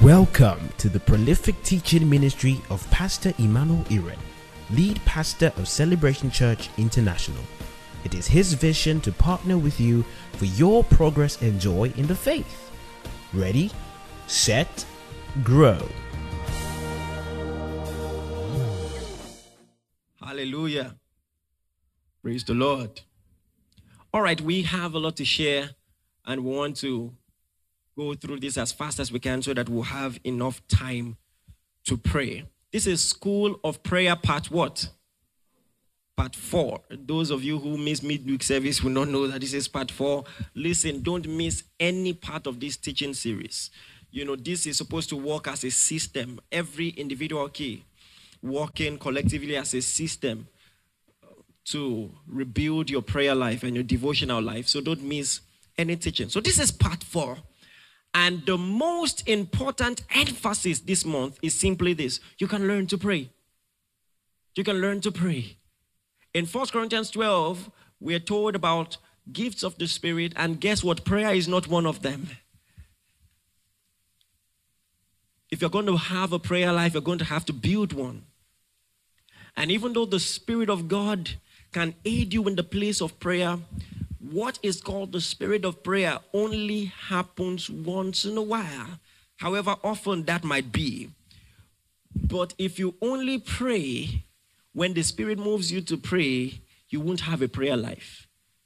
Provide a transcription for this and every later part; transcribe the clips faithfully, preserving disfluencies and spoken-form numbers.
Welcome to the prolific teaching ministry of Pastor Emmanuel Iren, lead pastor of Celebration Church International. It is his vision to partner with you for your progress and joy in the faith. Ready, set, grow. Hallelujah. Praise the Lord. All right, we have a lot to share and we want to go through this as fast as we can so that we'll have enough time to pray. This is School of Prayer part what? Part four. Those of you who miss midweek service will not know that this is part four. Listen, don't miss any part of this teaching series. You know, this is supposed to work as a system. Every individual key working collectively as a system to rebuild your prayer life and your devotional life. So don't miss any teaching. So this is part four. And the most important emphasis this month is simply this. You can learn to pray. You can learn to pray. In First Corinthians twelve, we are told about gifts of the Spirit, and guess what? Prayer is not one of them. If you're going to have a prayer life, you're going to have to build one. And even though the Spirit of God can aid you in the place of prayer, what is called the spirit of prayer only happens once in a while, however often that might be. But if you only pray when the Spirit moves you to pray, you won't have a prayer life.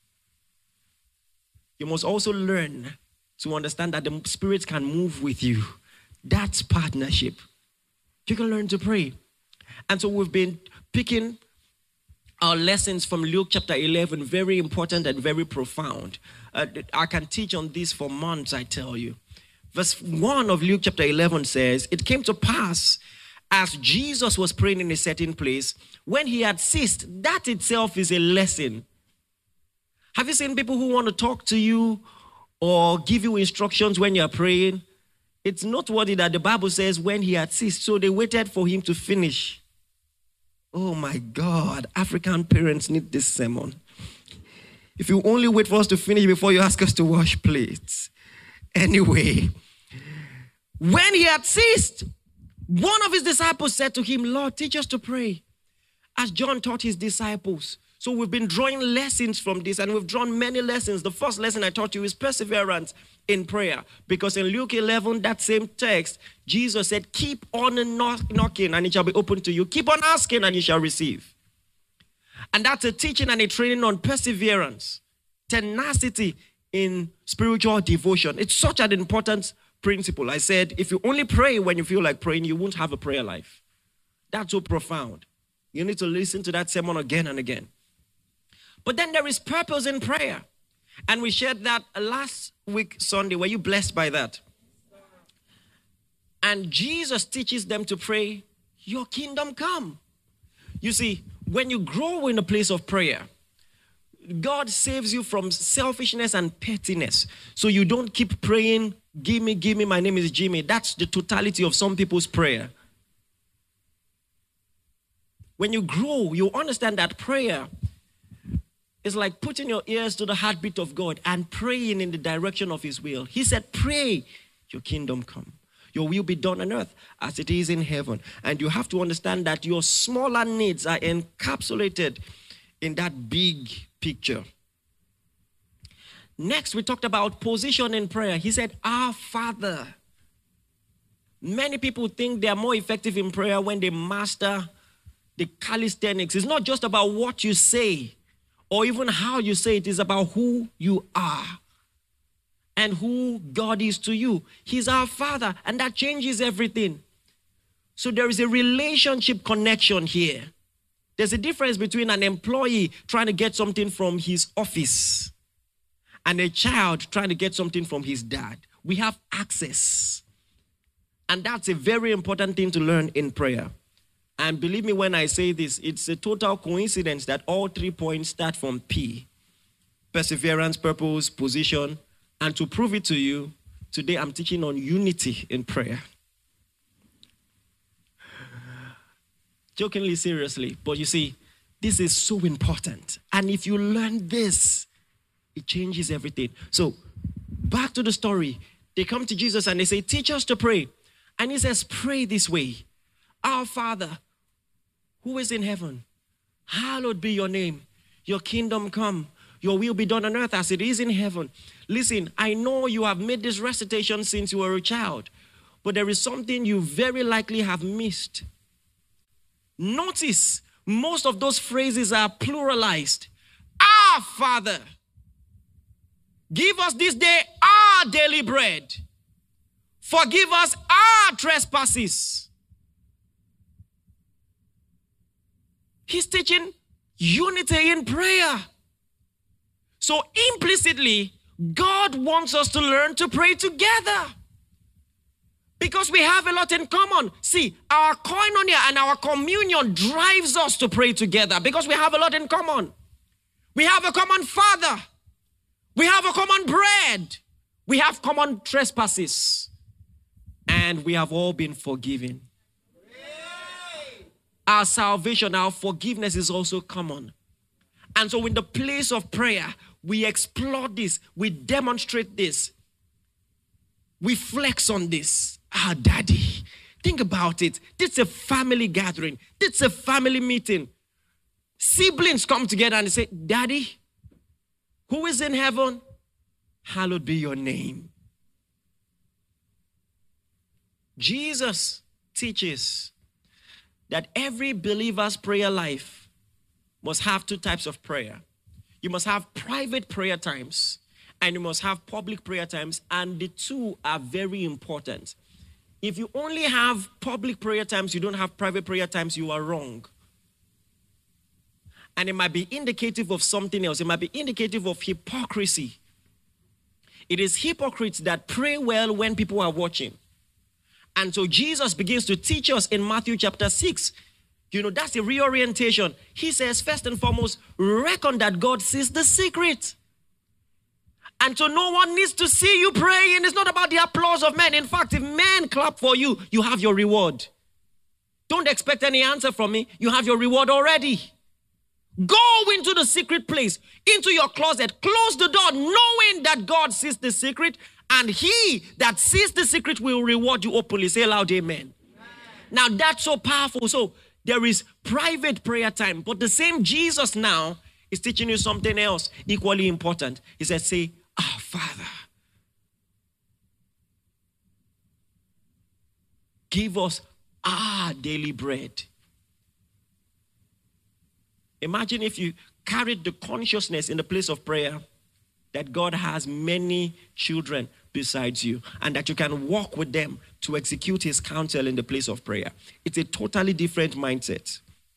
You must also learn to understand that the Spirit can move with you. That's partnership. You can learn to pray. And so we've been picking our lessons from Luke chapter eleven, very important and very profound. Uh, I can teach on this for months, I tell you. Verse one of Luke chapter eleven says, "It came to pass as Jesus was praying in a certain place, when he had ceased." That itself is a lesson. Have you seen people who want to talk to you or give you instructions when you're praying? It's noteworthy that the Bible says when he had ceased, so they waited for him to finish. Oh my God, African parents need this sermon. If you only wait for us to finish before you ask us to wash plates. Anyway, when he had ceased, one of his disciples said to him, "Lord, teach us to pray, as John taught his disciples." So we've been drawing lessons from this, and we've drawn many lessons. The first lesson I taught you is perseverance in prayer. Because in Luke eleven, that same text, Jesus said, "Keep on knocking and it shall be opened to you. Keep on asking and you shall receive." And that's a teaching and a training on perseverance, tenacity in spiritual devotion. It's such an important principle. I said, if you only pray when you feel like praying, you won't have a prayer life. That's so profound. You need to listen to that sermon again and again. But then there is purpose in prayer. And we shared that last week, Sunday. Were you blessed by that? And Jesus teaches them to pray, "Your kingdom come." You see, when you grow in a place of prayer, God saves you from selfishness and pettiness. So you don't keep praying, "Gimme, gimme, my name is Jimmy." That's the totality of some people's prayer. When you grow, you understand that prayer is like putting your ears to the heartbeat of God and praying in the direction of his will. He said, "Pray, your kingdom come. Your will be done on earth as it is in heaven." And you have to understand that your smaller needs are encapsulated in that big picture. Next, we talked about position in prayer. He said, "Our Father." Many people think they are more effective in prayer when they master the calisthenics. It's not just about what you say or even how you say it. Is about who you are and who God is to you. He's our Father, and that changes everything. So there is a relationship connection here. There's a difference between an employee trying to get something from his office and a child trying to get something from his dad. We have access. And that's a very important thing to learn in prayer. And believe me when I say this, it's a total coincidence that all three points start from P. Perseverance, purpose, position. And to prove it to you, today I'm teaching on unity in prayer. Jokingly, seriously. But you see, this is so important. And if you learn this, it changes everything. So, back to the story. They come to Jesus and they say, "Teach us to pray." And he says, pray this way. Our Father, who is in heaven, hallowed be your name. Your kingdom come. Your will be done on earth as it is in heaven. Listen, I know you have made this recitation since you were a child, but there is something you very likely have missed. Notice, most of those phrases are pluralized. Our Father, give us this day our daily bread. Forgive us our trespasses. He's teaching unity in prayer. So implicitly, God wants us to learn to pray together. Because we have a lot in common. See, our koinonia and our communion drives us to pray together because we have a lot in common. We have a common Father. We have a common bread. We have common trespasses. And we have all been forgiven. Our salvation, our forgiveness is also common. And so in the place of prayer, we explore this. We demonstrate this. We flex on this. Ah, Daddy, think about it. This is a family gathering. This is a family meeting. Siblings come together and say, Daddy, who is in heaven, hallowed be your name. Jesus teaches that every believer's prayer life must have two types of prayer. You must have private prayer times and you must have public prayer times, and the two are very important. If you only have public prayer times, you don't have private prayer times, you are wrong. And it might be indicative of something else. It might be indicative of hypocrisy. It is hypocrites that pray well when people are watching. And so Jesus begins to teach us in Matthew chapter six. You know, that's a reorientation. He says, first and foremost, reckon that God sees the secret. And so no one needs to see you praying. It's not about the applause of men. In fact, if men clap for you, you have your reward. Don't expect any answer from me. You have your reward already. Go into the secret place, into your closet, close the door, knowing that God sees the secret, and he that sees the secret will reward you openly. Say aloud, amen. Amen. Now that's so powerful. So there is private prayer time, but the same Jesus now is teaching you something else equally important. He said, say, our Father, give us our daily bread. Imagine if you carried the consciousness in the place of prayer that God has many children besides you and that you can walk with them to execute his counsel in the place of prayer. It's a totally different mindset.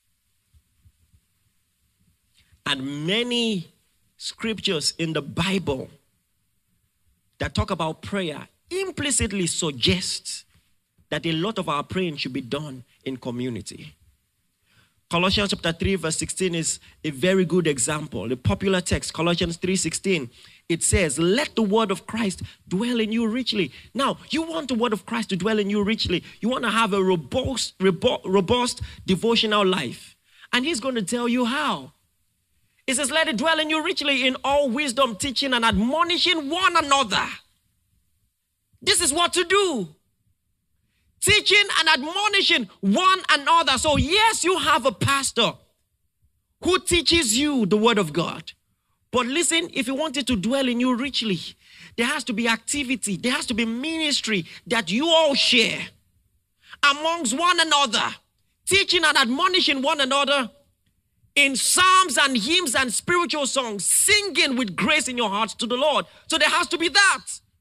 And many scriptures in the Bible that talk about prayer implicitly suggest that a lot of our praying should be done in community. Colossians chapter three verse sixteen is a very good example. The popular text, Colossians three sixteen, it says, let the word of Christ dwell in you richly. Now, you want the word of Christ to dwell in you richly. You want to have a robust, robust devotional life. And he's going to tell you how. It says, let it dwell in you richly in all wisdom, teaching and admonishing one another. This is what to do. Teaching and admonishing one another. So yes, you have a pastor who teaches you the word of God. But listen, if you want it to dwell in you richly, there has to be activity. There has to be ministry that you all share amongst one another. Teaching and admonishing one another in psalms and hymns and spiritual songs. Singing with grace in your hearts to the Lord. So there has to be that.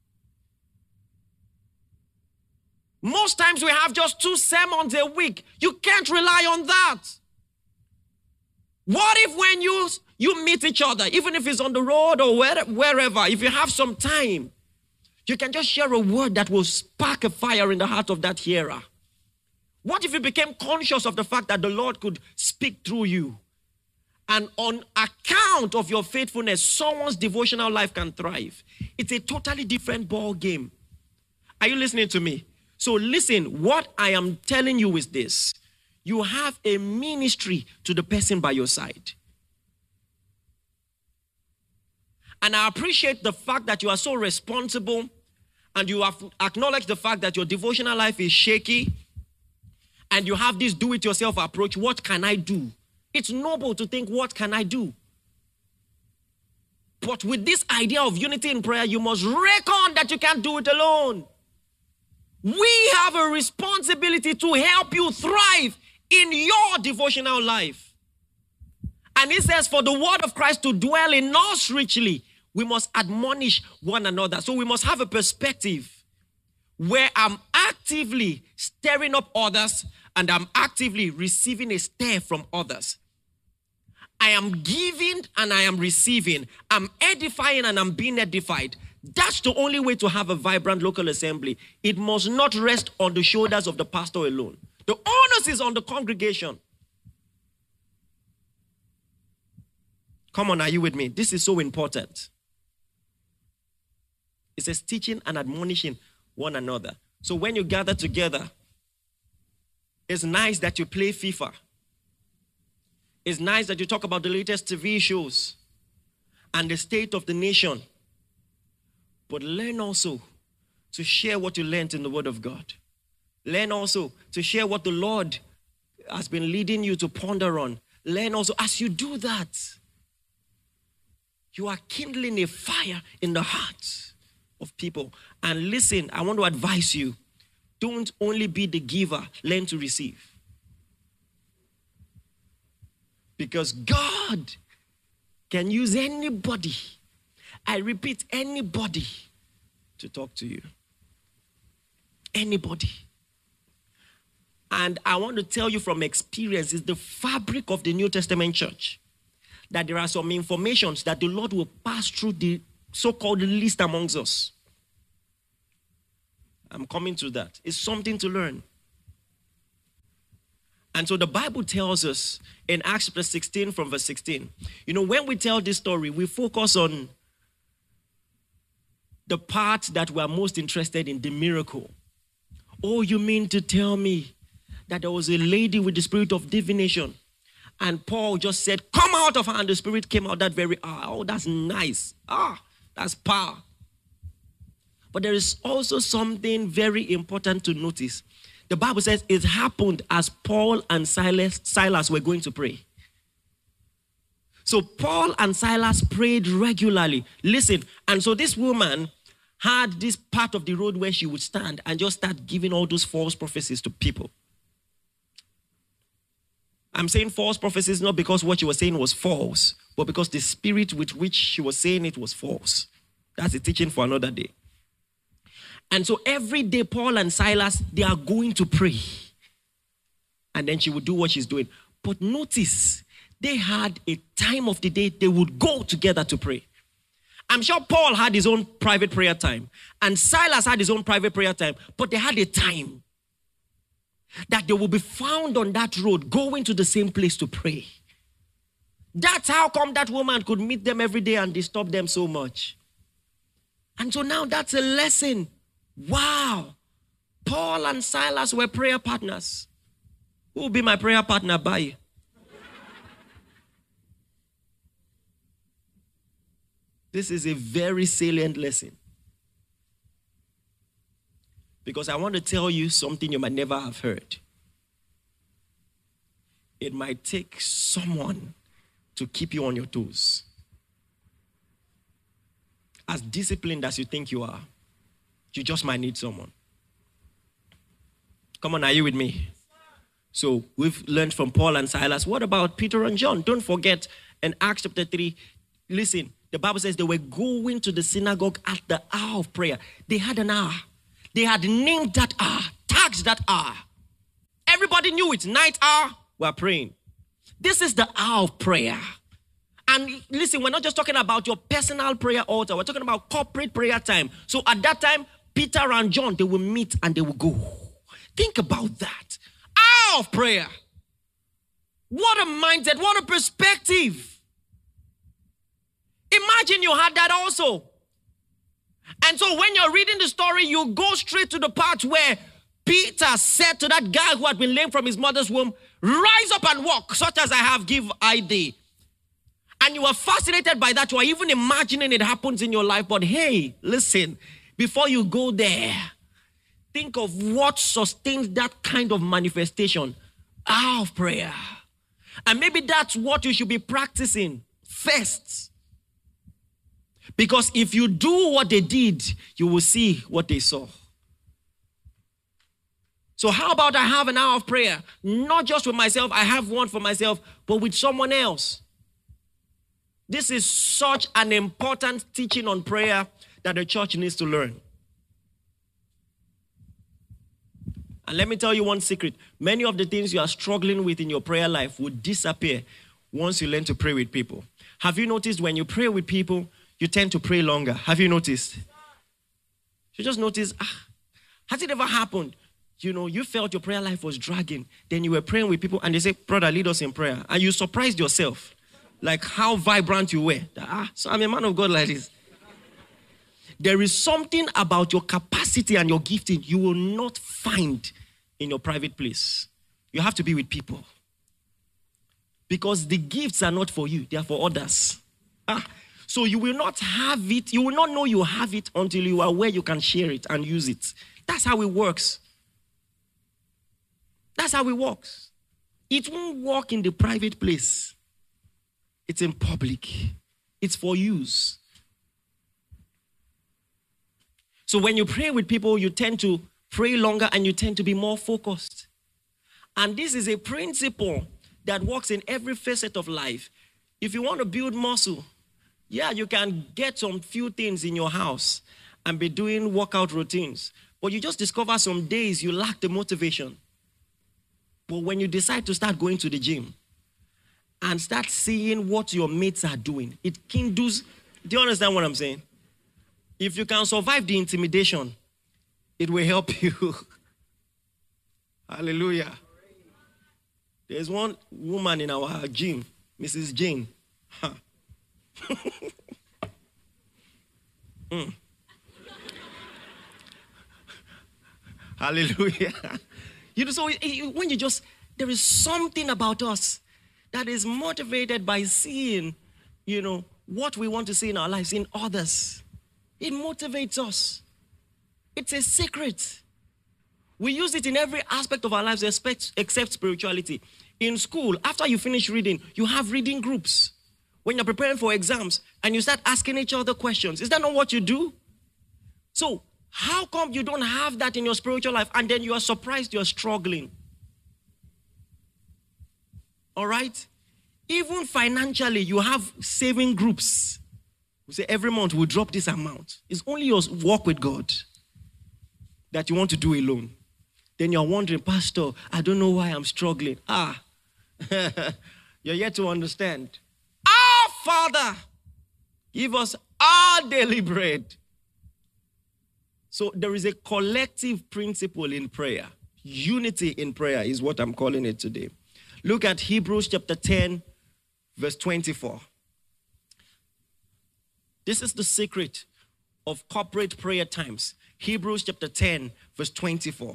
Most times we have just two sermons a week. You can't rely on that. What if when you, you meet each other, even if it's on the road or where, wherever, if you have some time, you can just share a word that will spark a fire in the heart of that hearer? What if you became conscious of the fact that the Lord could speak through you? And on account of your faithfulness, someone's devotional life can thrive. It's a totally different ball game. Are you listening to me? So listen, what I am telling you is this. You have a ministry to the person by your side. And I appreciate the fact that you are so responsible and you have acknowledged the fact that your devotional life is shaky, and you have this do-it-yourself approach, what can I do? It's noble to think, what can I do? But with this idea of unity in prayer, you must reckon that you can't do it alone. We have a responsibility to help you thrive in your devotional life. And it says, for the word of Christ to dwell in us richly, we must admonish one another. So we must have a perspective where I'm actively stirring up others and I'm actively receiving a stir from others. I am giving and I am receiving. I'm edifying and I'm being edified. That's the only way to have a vibrant local assembly. It must not rest on the shoulders of the pastor alone. The onus is on the congregation. Come on, are you with me? This is so important. It says teaching and admonishing one another. So when you gather together, it's nice that you play FIFA. It's nice that you talk about the latest T V shows and the state of the nation. But learn also to share what you learned in the Word of God. Learn also to share what the Lord has been leading you to ponder on. Learn also, as you do that, you are kindling a fire in the hearts of people. And listen, I want to advise you, don't only be the giver, learn to receive. Because God can use anybody, I repeat, anybody to talk to you. Anybody. And I want to tell you from experience, it's the fabric of the New Testament church that there are some informations that the Lord will pass through the so-called least amongst us. I'm coming to that. It's something to learn. And so the Bible tells us in Acts chapter sixteen from verse sixteen, you know, when we tell this story, we focus on the part that we are most interested in, the miracle. Oh, you mean to tell me that there was a lady with the spirit of divination and Paul just said, come out of her, and the spirit came out that very hour. Oh, that's nice. Ah, that's power. But there is also something very important to notice. The Bible says it happened as Paul and Silas, Silas were going to pray. So Paul and Silas prayed regularly. Listen, and so this woman had this part of the road where she would stand and just start giving all those false prophecies to people. I'm saying false prophecies not because what she was saying was false, but because the spirit with which she was saying it was false. That's a teaching for another day. And so every day, Paul and Silas, they are going to pray. And then she would do what she's doing. But notice, they had a time of the day they would go together to pray. I'm sure Paul had his own private prayer time. And Silas had his own private prayer time. But they had a time that they will be found on that road going to the same place to pray. That's how come that woman could meet them every day and disturb them so much. And so now that's a lesson. Wow. Paul and Silas were prayer partners. Who will be my prayer partner by? This is a very salient lesson. Because I want to tell you something you might never have heard. It might take someone to keep you on your toes. As disciplined as you think you are, you just might need someone. Come on, are you with me? So we've learned from Paul and Silas. What about Peter and John? Don't forget in Acts chapter three, listen, the Bible says they were going to the synagogue at the hour of prayer. They had an hour. They had named that hour, tagged that hour. Everybody knew it. Night hour, we're praying. This is the hour of prayer. And listen, we're not just talking about your personal prayer altar. We're talking about corporate prayer time. So at that time, Peter and John, they will meet and they will go. Think about that. Hour of prayer. What a mindset. What a perspective. Imagine you had that also. And so when you're reading the story, you go straight to the part where Peter said to that guy who had been lame from his mother's womb, rise up and walk, such as I have give I thee. And you are fascinated by that. You are even imagining it happens in your life. But hey, listen, before you go there, think of what sustains that kind of manifestation. Hour of prayer. And maybe that's what you should be practicing first. Because if you do what they did, you will see what they saw. So how about I have an hour of prayer? Not just with myself, I have one for myself, but with someone else. This is such an important teaching on prayer that the church needs to learn. And let me tell you one secret. Many of the things you are struggling with in your prayer life will disappear once you learn to pray with people. Have you noticed when you pray with people, you tend to pray longer? Have you noticed? You just notice, ah, has it ever happened? You know, you felt your prayer life was dragging. Then you were praying with people and they say, brother, lead us in prayer. And you surprised yourself. Like how vibrant you were. Ah, so I'm a man of God like this. There is something about your capacity and your gifting you will not find in your private place. You have to be with people. Because the gifts are not for you, they are for others. Ah, so you will not have it, you will not know you have it until you are where you can share it and use it. That's how it works. That's how it works. It won't work in the private place. It's in public. It's for use. So when you pray with people, you tend to pray longer and you tend to be more focused. And this is a principle that works in every facet of life. If you want to build muscle, yeah, you can get some few things in your house and be doing workout routines. But you just discover some days you lack the motivation. But when you decide to start going to the gym and start seeing what your mates are doing, it kindles. Do you understand what I'm saying? If you can survive the intimidation, it will help you. Hallelujah. There's one woman in our gym, Missus Jane. Huh. mm. Hallelujah. You know, so when you just, there is something about us that is motivated by seeing, you know, what we want to see in our lives in others. It motivates us. It's a secret. We use it in every aspect of our lives except, except spirituality. In school, after you finish reading, you have reading groups. When you're preparing for exams and you start asking each other questions, is that not what you do? So, how come you don't have that in your spiritual life and then you are surprised you're struggling? All right? Even financially, you have saving groups. We say every month we'll drop this amount. It's only your walk with God that you want to do alone. Then you're wondering, Pastor, I don't know why I'm struggling. Ah, you're yet to understand. Our Father, give us our daily bread. So there is a collective principle in prayer. Unity in prayer is what I'm calling it today. Look at Hebrews chapter ten, verse twenty-four. This is the secret of corporate prayer times. Hebrews chapter ten, verse twenty-four.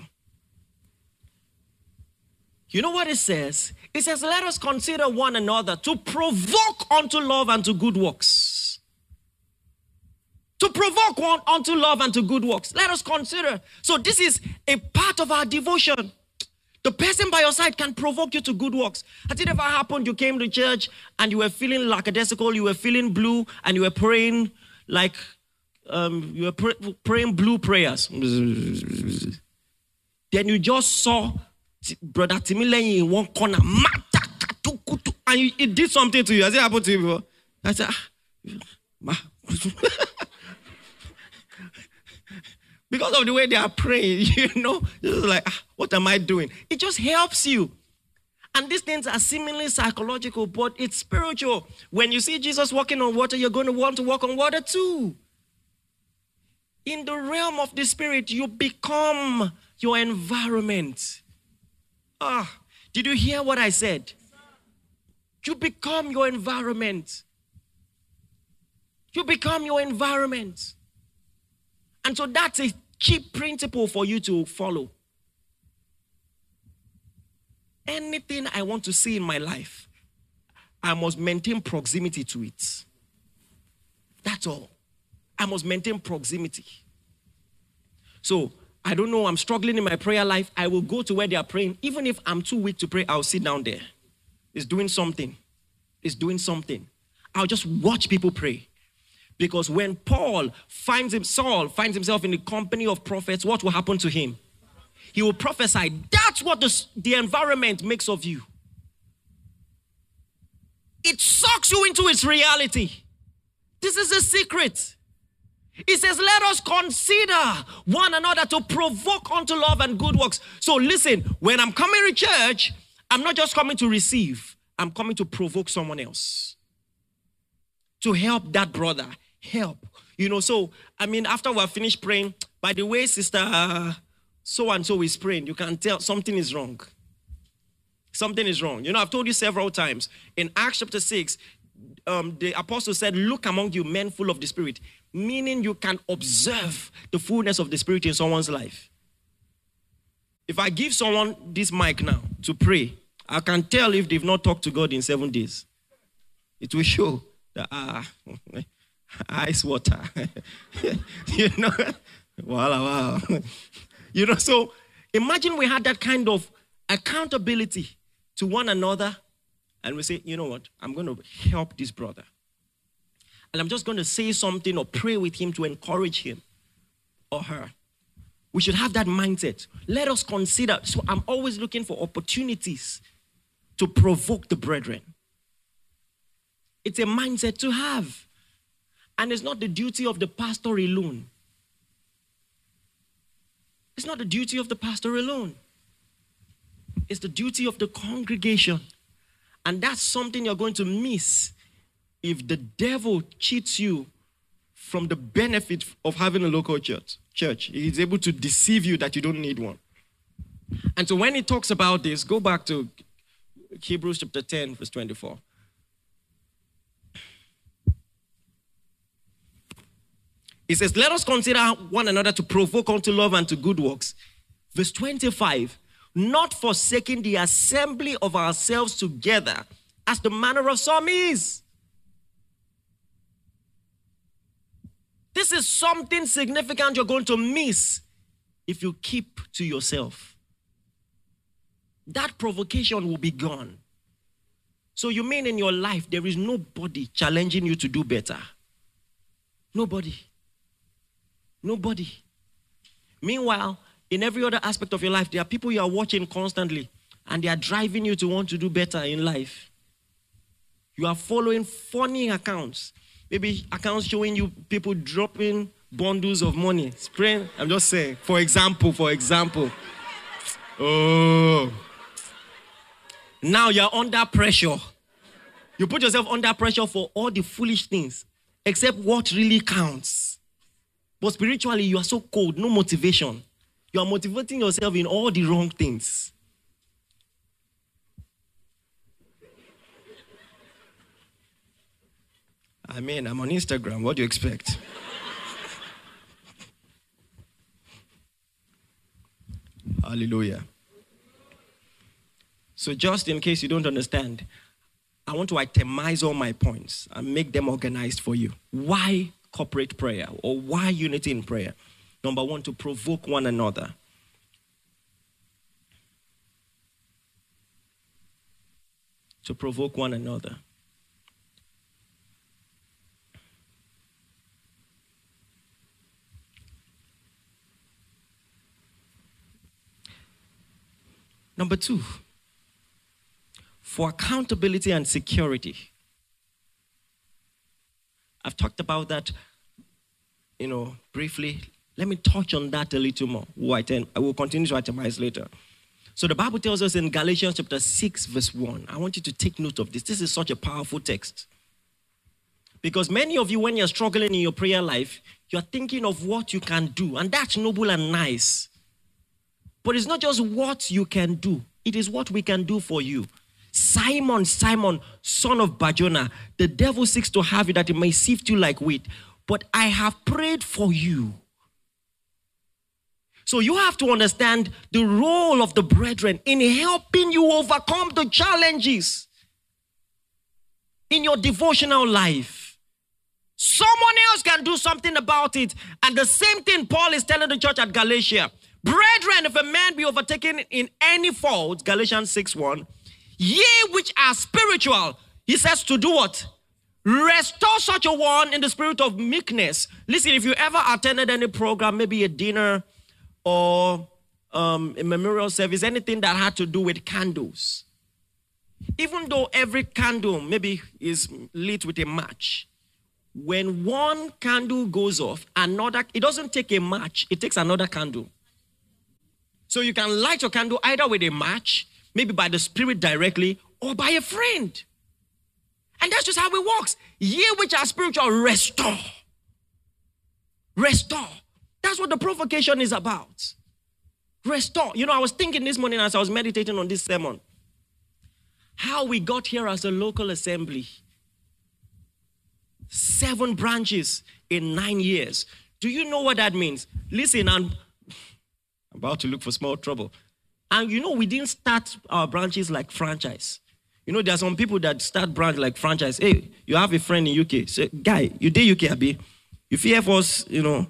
You know what it says? It says, let us consider one another to provoke unto love and to good works. To provoke one unto love and to good works. Let us consider. So this is a part of our devotion. The person by your side can provoke you to good works. Has it ever happened you came to church and you were feeling lackadaisical, you were feeling blue, and you were praying like, um, you were pray, praying blue prayers. Then you just saw Brother Timileyin in one corner, and you, it did something to you. Has it happened to you before? I said, ah, because of the way they are praying, you know, it's like, ah, what am I doing? It just helps you. And these things are seemingly psychological, but it's spiritual. When you see Jesus walking on water, you're going to want to walk on water too. In the realm of the spirit, you become your environment. Ah, did you hear what I said? You become your environment. You become your environment. And so that's a cheap principle for you to follow. Anything I want to see in my life, I must maintain proximity to it. That's all. I must maintain proximity. So I don't know, I'm struggling in my prayer life. I will go to where they are praying. Even if I'm too weak to pray, I'll sit down there. It's doing something. It's doing something. I'll just watch people pray. Because when Paul finds him, Saul finds himself in the company of prophets, what will happen to him? He will prophesy. That's what the, the environment makes of you. It sucks you into its reality. This is a secret. It says, let us consider one another to provoke unto love and good works. So listen, when I'm coming to church, I'm not just coming to receive. I'm coming to provoke someone else. To help that brother. Help. You know, so, I mean, after we're finished praying, by the way, sister so-and-so is praying, you can tell something is wrong. Something is wrong. You know, I've told you several times. In Acts chapter six, um, the apostle said, look among you men full of the Spirit. Meaning you can observe the fullness of the Spirit in someone's life. If I give someone this mic now to pray, I can tell if they've not talked to God in seven days. It will show that, ah, ice water. You know, wow, wow. You know, so imagine we had that kind of accountability to one another, and we say, you know what, I'm going to help this brother. And I'm just going to say something or pray with him to encourage him or her. We should have that mindset. Let us consider. So I'm always looking for opportunities to provoke the brethren. It's a mindset to have. And it's not the duty of the pastor alone. It's not the duty of the pastor alone. It's the duty of the congregation. And that's something you're going to miss if the devil cheats you from the benefit of having a local church. Church, he's able to deceive you that you don't need one. And so when he talks about this, go back to Hebrews chapter ten, verse twenty-four. He says, let us consider one another to provoke unto love and to good works. Verse twenty-five, not forsaking the assembly of ourselves together, as the manner of some is. This is something significant you're going to miss if you keep to yourself. That provocation will be gone. So you mean in your life there is nobody challenging you to do better? Nobody. Nobody. Meanwhile, in every other aspect of your life, there are people you are watching constantly, and they are driving you to want to do better in life. You are following funny accounts. Maybe accounts showing you people dropping bundles of money. Spraying, I'm just saying, for example, for example. Oh. Now you're under pressure. You put yourself under pressure for all the foolish things, except what really counts. But spiritually, you are so cold, no motivation. You are motivating yourself in all the wrong things. I mean, I'm on Instagram. What do you expect? Hallelujah. So just in case you don't understand, I want to itemize all my points and make them organized for you. Why corporate prayer or why unity in prayer? Number one, to provoke one another. To provoke one another. Number two, for accountability and security. I've talked about that, you know, briefly. Let me touch on that a little more. I will continue to itemize later. So the Bible tells us in Galatians chapter six, verse one. I want you to take note of this. This is such a powerful text. Because many of you, when you're struggling in your prayer life, you're thinking of what you can do. And that's noble and nice. But it's not just what you can do. It is what we can do for you. Simon, Simon, son of Barjona, the devil seeks to have you that it may sift you like wheat. But I have prayed for you. So you have to understand the role of the brethren in helping you overcome the challenges in your devotional life. Someone else can do something about it. And the same thing Paul is telling the church at Galatia. Brethren, if a man be overtaken in any fault, Galatians six one, ye which are spiritual, he says to do what? Restore such a one in the spirit of meekness. Listen, if you ever attended any program, maybe a dinner or um, a memorial service, anything that had to do with candles, even though every candle maybe is lit with a match, when one candle goes off, another, it doesn't take a match, it takes another candle. So you can light your candle either with a match, maybe by the Spirit directly, or by a friend. And that's just how it works. Ye which are spiritual, restore. Restore. That's what the provocation is about. Restore. You know, I was thinking this morning as I was meditating on this sermon, how we got here as a local assembly. Seven branches in nine years. Do you know what that means? Listen, I'm about to look for small trouble. And you know, we didn't start our branches like franchise. You know, there are some people that start branch like franchise. Hey, you have a friend in U K. Say, guy, you did U K, Abi. You fear for us, you know.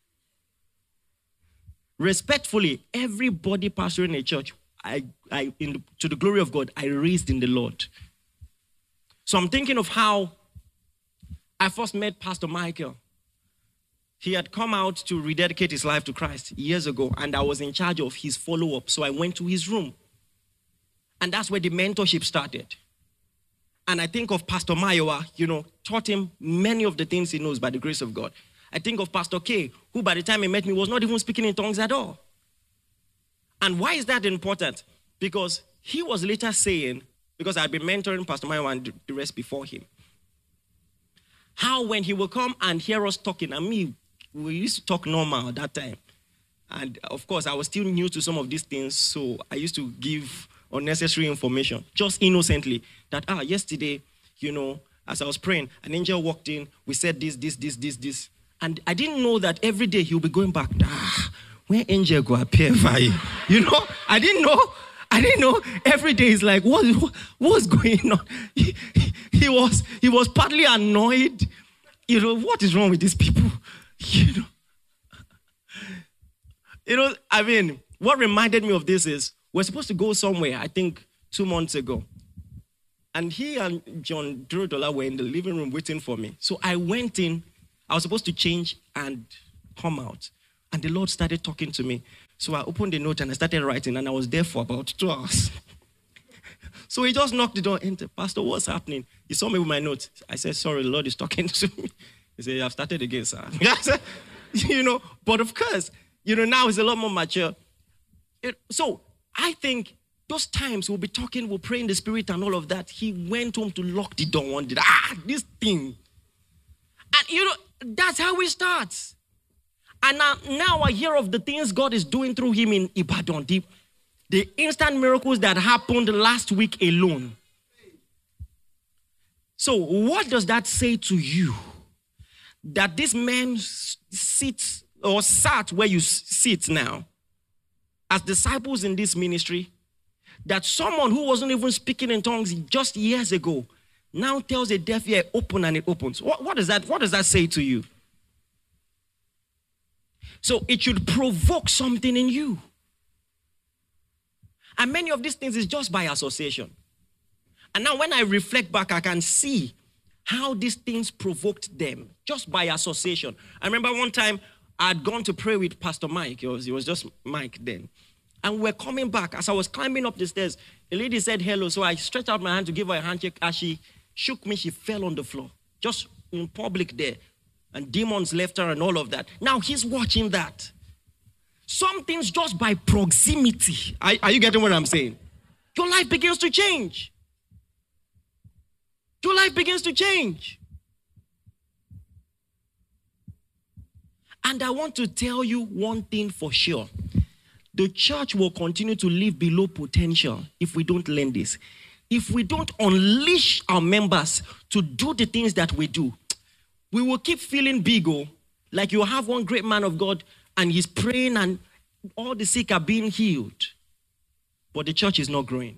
Respectfully, everybody pastoring a church, I, I, in the, to the glory of God, I raised in the Lord. So I'm thinking of how I first met Pastor Michael. He had come out to rededicate his life to Christ years ago, and I was in charge of his follow-up. So I went to his room. And that's where the mentorship started. And I think of Pastor Mayowa, you know, taught him many of the things he knows by the grace of God. I think of Pastor K, who by the time he met me was not even speaking in tongues at all. And why is that important? Because he was later saying, because I'd been mentoring Pastor Mayowa and the rest before him, how when he will come and hear us talking, and me, we used to talk normal at that time. And of course, I was still new to some of these things, so I used to give unnecessary information, just innocently, that, ah, yesterday, you know, as I was praying, an angel walked in, we said this, this, this, this, this. And I didn't know that every day he'll be going back, ah, where angel go appear, you know? I didn't know. I didn't know. Every day he's like, what, what what's going on? He, he, he was he was partly annoyed. You know, what is wrong with these people? You know, you know, I mean, what reminded me of this is, we're supposed to go somewhere, I think two months ago. And he and John Durodola were in the living room waiting for me. So I went in, I was supposed to change and come out. And the Lord started talking to me. So I opened the note and I started writing, and I was there for about two hours. So he just knocked the door, entered. Pastor, what's happening? He saw me with my notes. I said, sorry, the Lord is talking to me. He said, I've started again, sir. You know, but of course, you know, now he's a lot more mature. It, so I think those times we'll be talking, we'll pray in the Spirit and all of that. He went home to lock the door one day. Ah, this thing. And, you know, that's how it starts. And now, now I hear of the things God is doing through him in Ibadan. The, the instant miracles that happened last week alone. So what does that say to you? That this man sits or sat where you sit now as disciples in this ministry, that someone who wasn't even speaking in tongues just years ago now tells a deaf ear, open, and it opens. What, what, does that, what does that say to you? So it should provoke something in you. And many of these things is just by association. And now when I reflect back, I can see how these things provoked them just by association. I remember one time I had gone to pray with Pastor Mike. It was, it was just Mike then. And we're coming back. As I was climbing up the stairs, a lady said hello. So I stretched out my hand to give her a handshake. As she shook me, she fell on the floor. Just in public there. And demons left her and all of that. Now he's watching that. Some things just by proximity. Are, are you getting what I'm saying? Your life begins to change. Your life begins to change. And I want to tell you one thing for sure. The church will continue to live below potential if we don't learn this. If we don't unleash our members to do the things that we do, we will keep feeling big, oh, like you have one great man of God and he's praying and all the sick are being healed. But the church is not growing.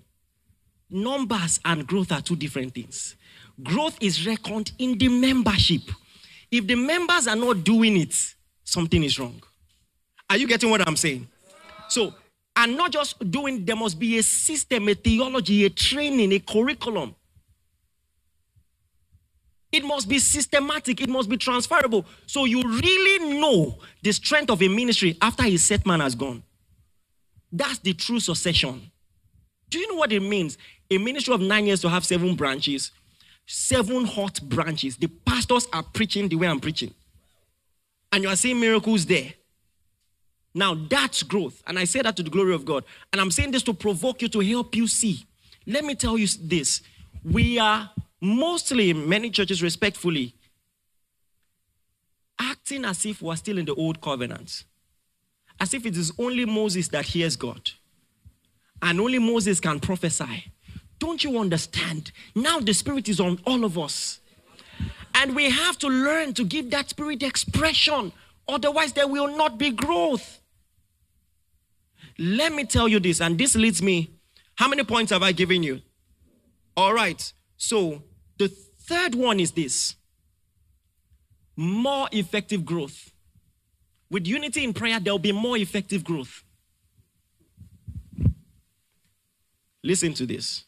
Numbers and growth are two different things. Growth is reckoned in the membership. If the members are not doing it, something is wrong. Are you getting what I'm saying? So, and not just doing, there must be a system, a theology, a training, a curriculum. It must be systematic. It must be transferable. So you really know the strength of a ministry after a set man has gone. That's the true succession. Do you know what it means? A ministry of nine years to have seven branches, seven hot branches. The pastors are preaching the way I'm preaching. And you are seeing miracles there. Now that's growth. And I say that to the glory of God. And I'm saying this to provoke you, to help you see. Let me tell you this. We are mostly, in many churches respectfully, acting as if we're still in the old covenant. As if it is only Moses that hears God. And only Moses can prophesy. Don't you understand? Now the Spirit is on all of us. And we have to learn to give that Spirit expression. Otherwise, there will not be growth. Let me tell you this, and this leads me. How many points have I given you? All right. So the third one is this. More effective growth. With unity in prayer, there will be more effective growth. Listen to this.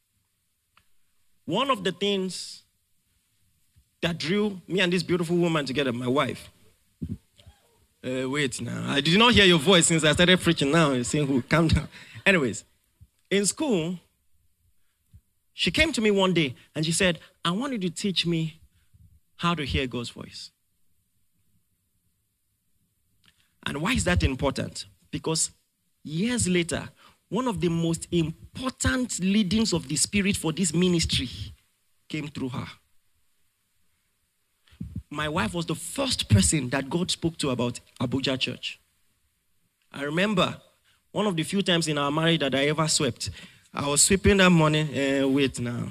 One of the things that drew me and this beautiful woman together, my wife. Uh, wait now. I did not hear your voice since I started preaching now. You're saying who? Calm down. Anyways, in school, she came to me one day and she said, I want you to teach me how to hear God's voice. And why is that important? Because years later, one of the most important leadings of the Spirit for this ministry came through her. My wife was the first person that God spoke to about Abuja Church. I remember one of the few times in our marriage that I ever swept. I was sweeping that morning. Uh, wait now.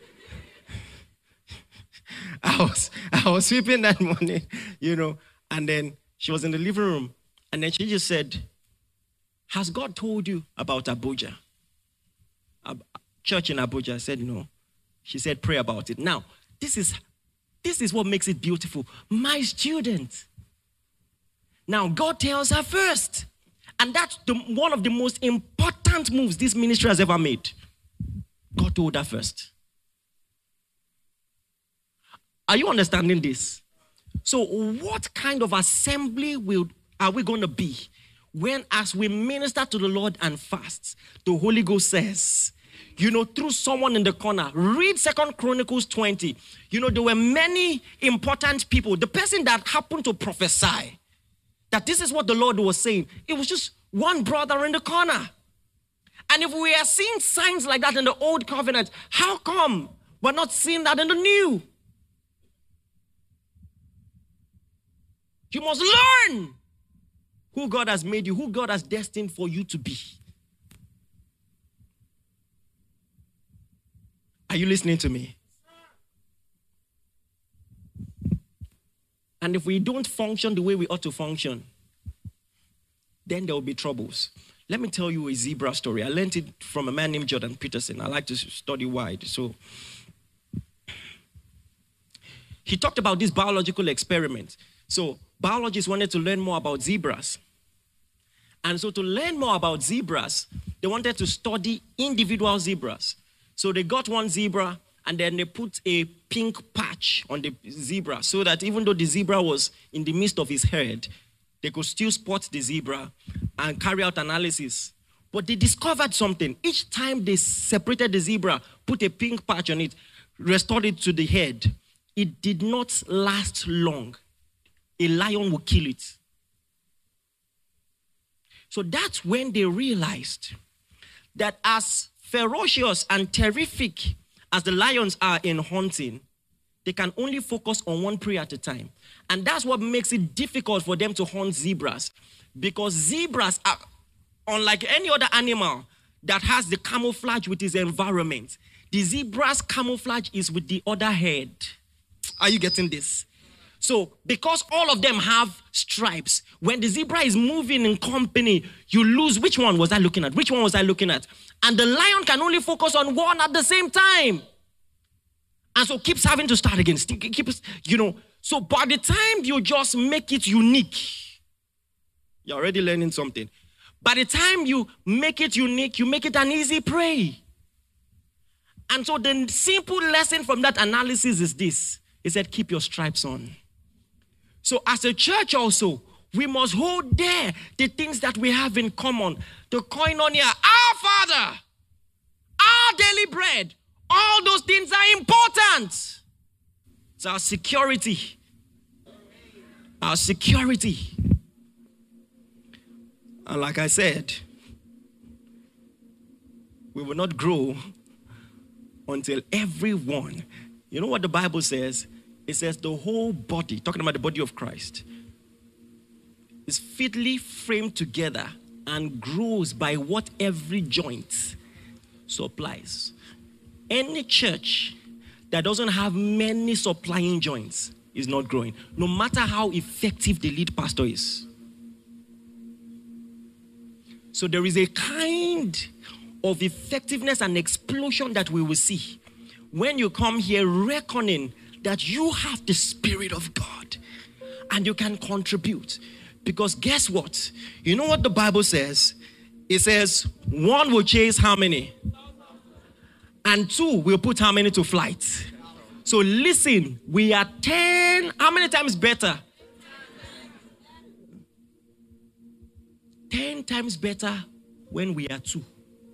I was I was sweeping that morning, you know, and then she was in the living room, and then she just said, has God told you about Abuja? Ab- church in Abuja? I said, no. She said, pray about it. Now, this is this is what makes it beautiful. My student. Now, God tells her first. And that's the, one of the most important moves this ministry has ever made. God told her first. Are you understanding this? So what kind of assembly will are we going to be when, as we minister to the Lord and fast, the Holy Ghost says, you know, through someone in the corner, read Second Chronicles twenty. You know, there were many important people. The person that happened to prophesy that this is what the Lord was saying, it was just one brother in the corner. And if we are seeing signs like that in the old covenant, how come we're not seeing that in the new? You must learn who God has made you, who God has destined for you to be. Are you listening to me? And if we don't function the way we ought to function, then there will be troubles. Let me tell you a zebra story. I learned it from a man named Jordan Peterson. I like to study wide. So he talked about this biological experiment. So biologists wanted to learn more about zebras. And so to learn more about zebras, they wanted to study individual zebras. So they got one zebra and then they put a pink patch on the zebra so that even though the zebra was in the midst of his herd, they could still spot the zebra and carry out analysis. But they discovered something. Each time they separated the zebra, put a pink patch on it, restored it to the herd, it did not last long. A lion would kill it. So that's when they realized that as ferocious and terrific as the lions are in hunting, they can only focus on one prey at a time. And that's what makes it difficult for them to hunt zebras. Because zebras are, unlike any other animal that has the camouflage with its environment, the zebra's camouflage is with the other herd. Are you getting this? So, because all of them have stripes, when the zebra is moving in company, you lose which one was I looking at? Which one was I looking at? And the lion can only focus on one at the same time. And so keeps having to start again. Keeps, you know. So by the time you just make it unique, you're already learning something. By the time you make it unique, you make it an easy pray. And so the simple lesson from that analysis is this. It said, keep your stripes on. So as a church also, we must hold there the things that we have in common. The koinonia, our Father, our daily bread. All those things are important. It's our security. Our security. And like I said, we will not grow until everyone, you know what the Bible says? It says the whole body, talking about the body of Christ, is fitly framed together and grows by what every joint supplies. Any church that doesn't have many supplying joints is not growing, no matter how effective the lead pastor is. So there is a kind of effectiveness and explosion that we will see when you come here reckoning that you have the Spirit of God and you can contribute. Because guess what? You know what the Bible says? It says one will chase how many? And two will put how many to flight? So listen, we are ten, how many times better? Ten times better when we are two.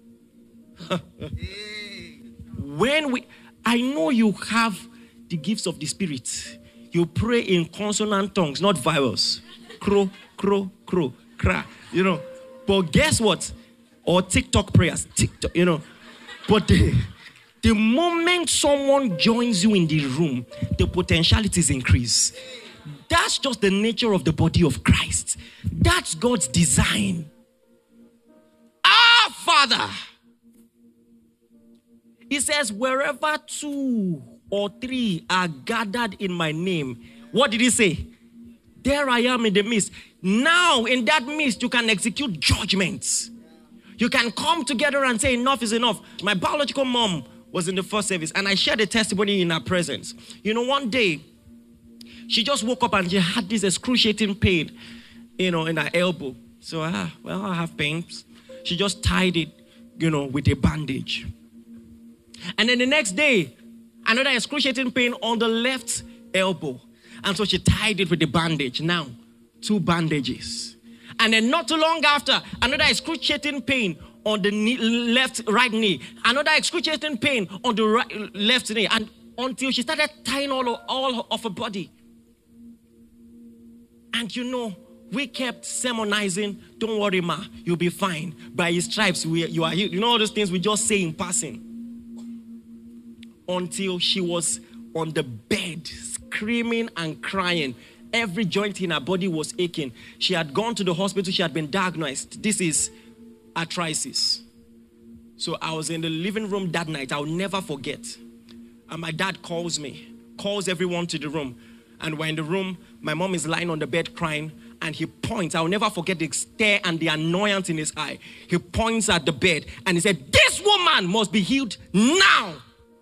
When we, I know you have the gifts of the Spirit. You pray in consonant tongues, not vowels. Crow, crow, crow, cra. You know. But guess what? Or TikTok prayers, TikTok, you know. But the, the moment someone joins you in the room, the potentialities increase. That's just the nature of the body of Christ. That's God's design. Our Father. He says, wherever two or three are gathered in my name, what did he say? There I am in the midst. Now, in that midst, you can execute judgments. You can come together and say, enough is enough. My biological mom was in the first service, and I shared a testimony in her presence. You know, one day, she just woke up and she had this excruciating pain, you know, in her elbow. So, ah, well, I have pains. She just tied it, you know, with a bandage. And then the next day, another excruciating pain on the left elbow. And so she tied it with a bandage. Now, two bandages. And then not too long after, another excruciating pain on the knee, left, right knee. Another excruciating pain on the right, left knee. And until she started tying all, all of her body. And you know, we kept sermonizing, don't worry ma, you'll be fine. By his stripes, we, you are healed. You know all those things we just say in passing. Until she was on the bed, screaming and crying. Every joint in her body was aching. She had gone to the hospital, she had been diagnosed. This is arthritis. So I was in the living room that night, I'll never forget. And my dad calls me, calls everyone to the room. And we're in the room, my mom is lying on the bed crying, and he points, I'll never forget the stare and the annoyance in his eye. He points at the bed, and he said, this woman must be healed now.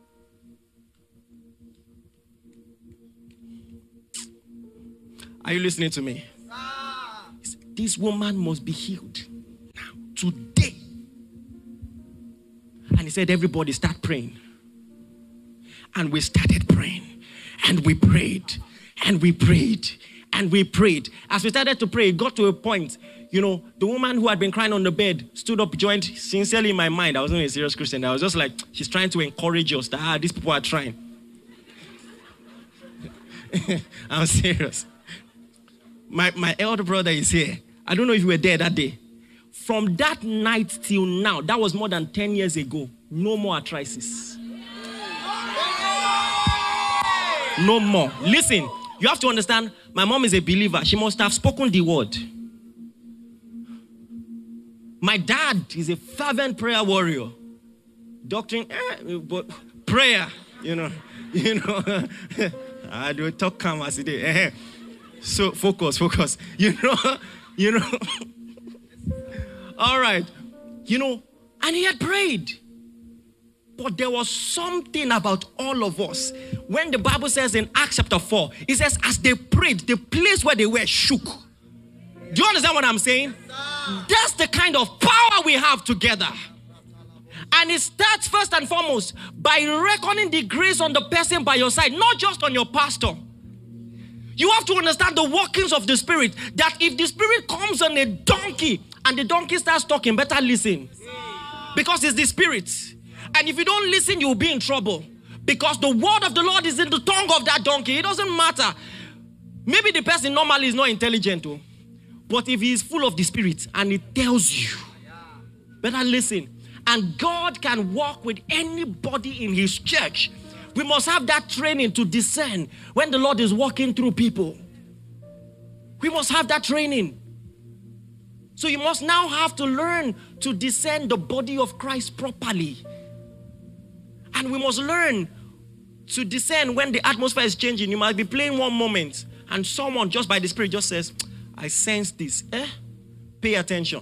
Are you listening to me? Said, this woman must be healed now, today. And he said, everybody start praying. And we started praying. And we prayed. And we prayed. And we prayed. As we started to pray, it got to a point, you know, the woman who had been crying on the bed stood up, joined. Sincerely in my mind, I wasn't a serious Christian. I was just like, she's trying to encourage us that, ah, these people are trying. I'm serious. My, my elder brother is here. I don't know if you were there that day. From that night till now, that was more than ten years ago, no more arthritis. No more. Listen, you have to understand, my mom is a believer. She must have spoken the word. My dad is a fervent prayer warrior. Doctrine, eh, but prayer, you know, you know. I do talk calm as it is. So focus, focus. You know, you know. All right. You know, and he had prayed. But there was something about all of us. When the Bible says in Acts chapter four, it says as they prayed, the place where they were shook. Do you understand what I'm saying? That's the kind of power we have together. And it starts first and foremost by reckoning the grace on the person by your side, not just on your pastor. You have to understand the workings of the Spirit, that if the Spirit comes on a donkey and the donkey starts talking, better listen. Because it's the Spirit. And if you don't listen, you'll be in trouble. Because the word of the Lord is in the tongue of that donkey. It doesn't matter. Maybe the person normally is not intelligent, though. But if he is full of the Spirit and it tells you, better listen. And God can walk with anybody in his church. We must have that training to discern when the Lord is walking through people. We must have that training. So you must now have to learn to discern the body of Christ properly. And we must learn to discern when the atmosphere is changing. You might be playing one moment and someone just by the Spirit just says, I sense this. Eh? Pay attention.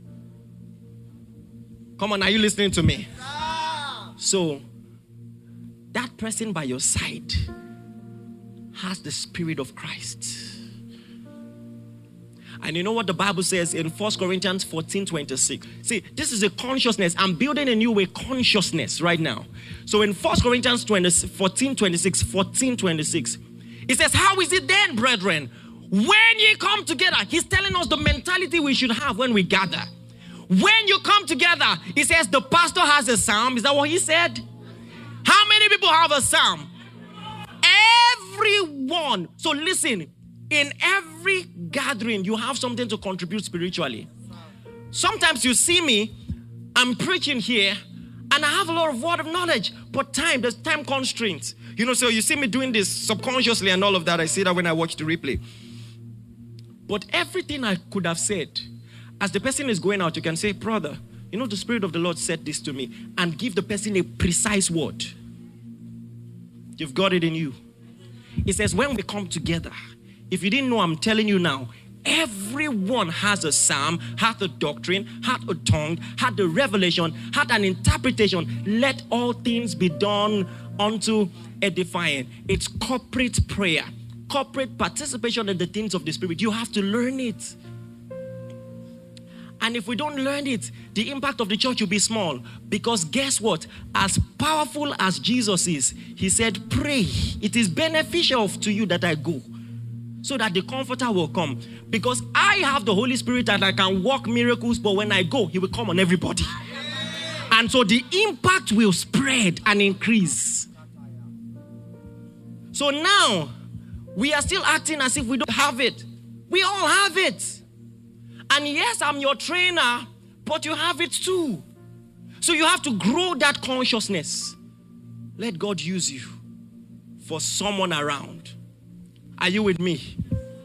Come on, are you listening to me? So, that person by your side has the Spirit of Christ. And you know what the Bible says in First Corinthians fourteen twenty-six? See, this is a consciousness. I'm building a new way consciousness right now. So in First Corinthians fourteen twenty-six, fourteen twenty-six, it says, how is it then, brethren, when ye come together? He's telling us the mentality we should have when we gather. When you come together, he says the pastor has a psalm. Is that what he said? How many people have a psalm? Everyone. So listen, in every gathering, you have something to contribute spiritually. Sometimes you see me, I'm preaching here, and I have a lot of word of knowledge, but time, there's time constraints. You know, so you see me doing this subconsciously and all of that. I see that when I watch the replay. But everything I could have said, as the person is going out, you can say, brother, you know, the Spirit of the Lord said this to me, and give the person a precise word. You've got it in you. It says, when we come together, if you didn't know, I'm telling you now, everyone has a psalm, had a doctrine, had a tongue, had a revelation, had an interpretation. Let all things be done unto edifying. It's corporate prayer, corporate participation in the things of the Spirit. You have to learn it. And if we don't learn it, the impact of the church will be small. Because guess what? As powerful as Jesus is, he said, pray. It is beneficial to you that I go, so that the Comforter will come. Because I have the Holy Spirit and I can work miracles, but when I go, he will come on everybody. And so the impact will spread and increase. So now, we are still acting as if we don't have it. We all have it. And yes, I'm your trainer, but you have it too. So you have to grow that consciousness. Let God use you for someone around. Are you with me?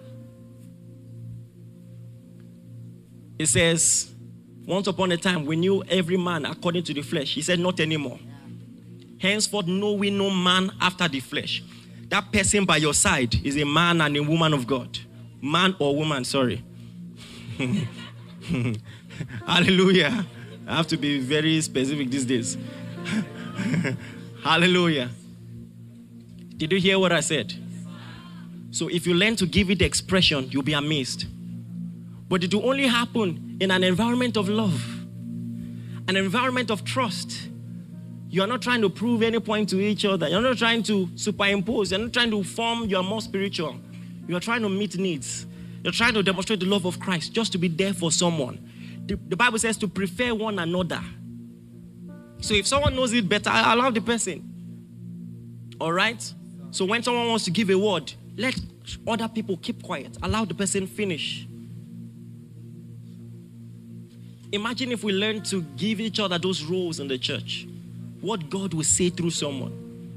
It says, once upon a time, we knew every man according to the flesh. He said, not anymore. Henceforth, know we no man after the flesh. That person by your side is a man and a woman of God. Man or woman, sorry. Hallelujah. I have to be very specific these days. Hallelujah. Did you hear what I said? So if you learn to give it expression, you'll be amazed. But it will only happen in an environment of love, an environment of trust. You are not trying to prove any point to each other. You're not trying to superimpose. You're not trying to form you are more spiritual. You are trying to meet needs. You're trying to demonstrate the love of Christ just to be there for someone. The, the Bible says to prefer one another. So if someone knows it better, allow the person. All right? So when someone wants to give a word, let other people keep quiet. Allow the person finish. Imagine if we learn to give each other those roles in the church. What God will say through someone.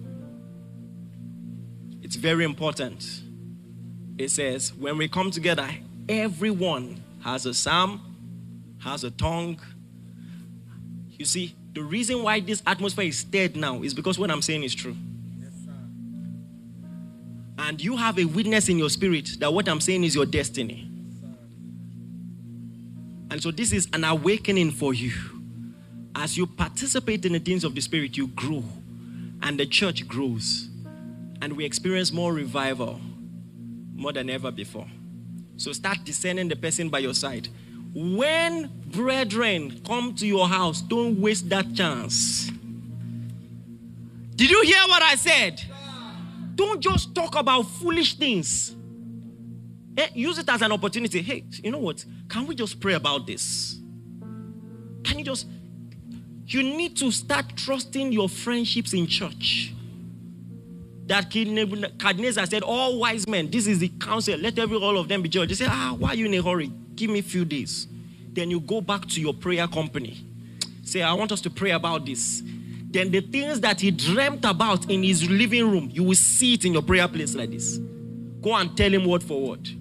It's very important. It says, when we come together, everyone has a psalm, has a tongue. You see, the reason why this atmosphere is stirred now is because what I'm saying is true. Yes, sir. And you have a witness in your spirit that what I'm saying is your destiny. Yes, and so this is an awakening for you. As you participate in the things of the Spirit, you grow. And the church grows. And we experience more revival. More than ever before. So start discerning the person by your side. When brethren come to your house, don't waste that chance. Did you hear what I said? Don't just talk about foolish things. Eh, use it as an opportunity. Hey, you know what? Can we just pray about this? Can you just... You need to start trusting your friendships in church. That King Nebuchadnezzar said, all wise men, this is the council, let every all of them be judged. They say, ah, why are you in a hurry? Give me a few days. Then you go back to your prayer company. Say, I want us to pray about this. Then the things that he dreamt about in his living room, you will see it in your prayer place like this. Go and tell him word for word.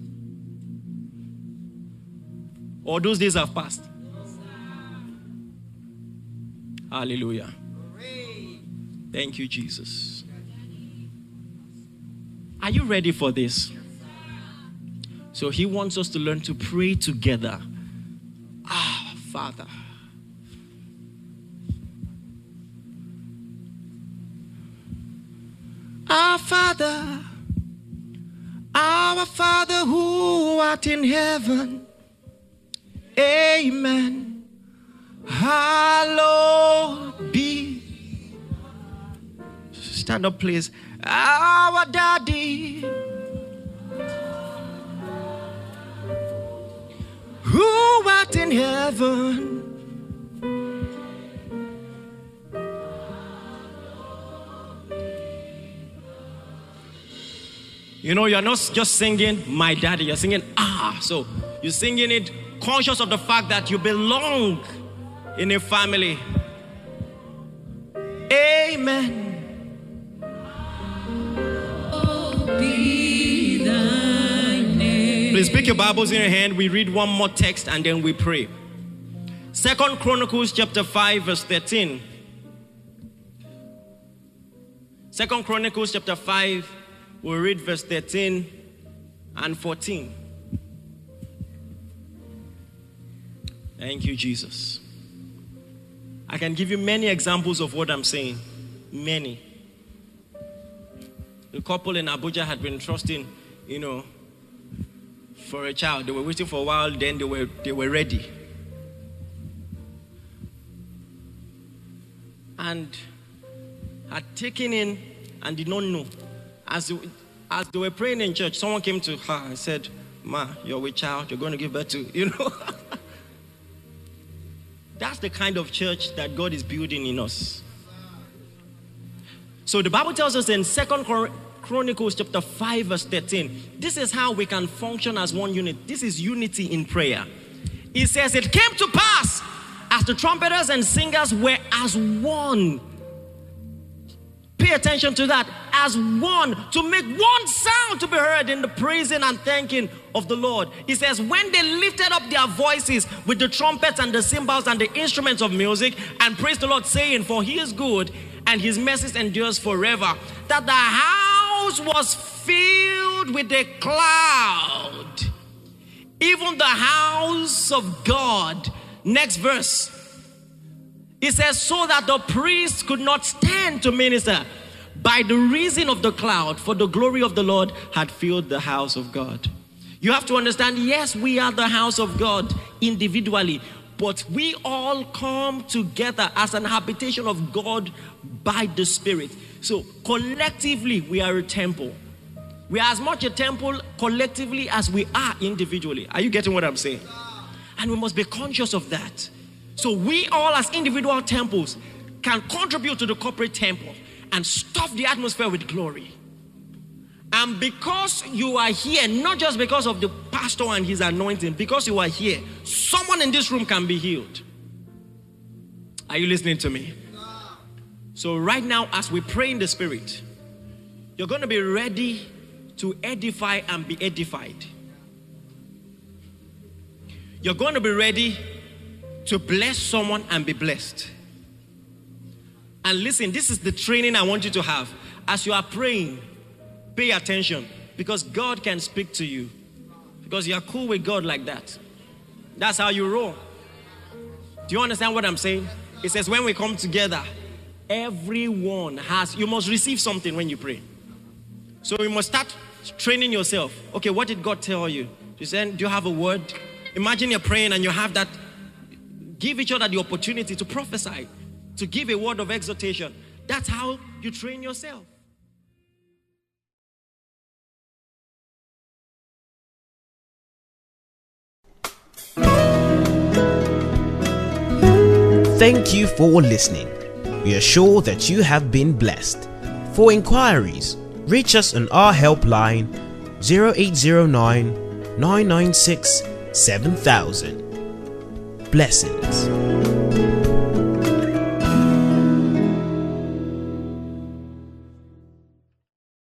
Or those days have passed. Hallelujah. Thank you, Jesus. Are you ready for this? So he wants us to learn to pray together. Ah, Father. Our Father, our Father who art in heaven, amen. Hallowed be. Stand up, please. Our Daddy, who art in heaven, you know, you're not just singing my daddy, you're singing ah. So you're singing it conscious of the fact that you belong in a family. Amen. Please pick your Bibles in your hand. We read one more text and then we pray. Second Chronicles chapter five verse thirteen. Second Chronicles chapter five, we'll read verse thirteen and fourteen. Thank you, Jesus. I can give you many examples of what I'm saying. Many. The couple in Abuja had been trusting, you know, for a child. They were waiting for a while, then they were they were ready. And had taken in and did not know. As they, as they were praying in church, someone came to her and said, Ma, you're with child, you're going to give birth to, you know. That's the kind of church that God is building in us. So the Bible tells us in Second Chronicles chapter five verse thirteen, this is how we can function as one unit. This is unity in prayer. It says, it came to pass as the trumpeters and singers were as one. Pay attention to that. As one, to make one sound to be heard in the praising and thanking of the Lord. It says, when they lifted up their voices with the trumpets and the cymbals and the instruments of music and praised the Lord, saying, for he is good and his mercy endures forever, that the house was filled with a cloud, even the house of God. Next verse. It says, so that the priests could not stand to minister by the reason of the cloud, for the glory of the Lord had filled the house of God. You have to understand, yes, we are the house of God individually, but we all come together as an habitation of God by the Spirit. So collectively, we are a temple. We are as much a temple collectively as we are individually. Are you getting what I'm saying? And we must be conscious of that. So we all as individual temples can contribute to the corporate temple and stuff the atmosphere with glory. And because you are here, not just because of the pastor and his anointing, because you are here, someone in this room can be healed. Are you listening to me? So right now, as we pray in the Spirit, you're going to be ready to edify and be edified. You're going to be ready to bless someone and be blessed. And listen, this is the training I want you to have. As you are praying, pay attention, because God can speak to you. Because you are cool with God like that. That's how you roll. Do you understand what I'm saying? It says when we come together, everyone has, you must receive something when you pray. So you must start training yourself. Okay, what did God tell you? You said, do you have a word? Imagine you're praying and you have that. Give each other the opportunity to prophesy, to give a word of exhortation. That's how you train yourself. Thank you for listening. We are sure that you have been blessed. For inquiries, reach us on our helpline zero eight zero nine, nine nine six, seven thousand. Blessings.